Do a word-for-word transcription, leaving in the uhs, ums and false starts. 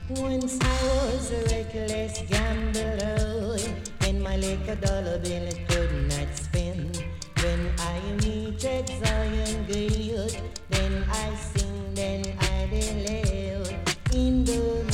Once I was a reckless gambler, and my liquor dollar bill could not spend. When I meted Zion good, then I sing, then I deliver in the